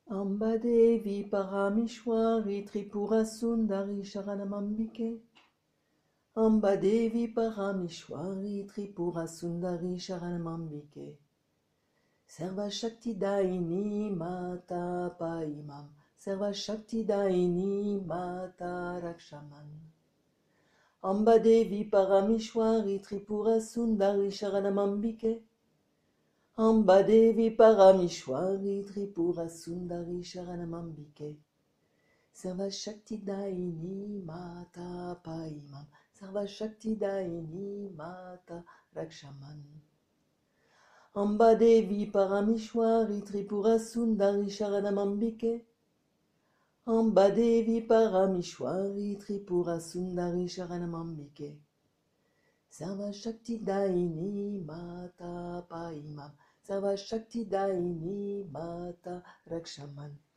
Amba Devi Parameshwari Tripura Sundari Sharanamambike. Amba Devi Parameshwari Tripura Sundari Sharanamambike. Sarva Shakti Daini Mata Paimam. Sarva Shakti Daini Mata Rakshaman. Amba Devi Parameshwari Tripura Sundari Sharanamambike. Amba Devi Parameshwari Tripura Sundari Sharanamambike. Sarva Shakti Daini Mata Paimam. Sarva Shakti Daini Mata Rakshaman. Amba Devi Parameshwari Tripura Sundari Sharanamambike. Amba Devi Parameshwari Tripura Sundari Sharanamambike. Sarva Shakti Daini Mata Paimam. Sarva Shakti Daini Mata Rakshaman.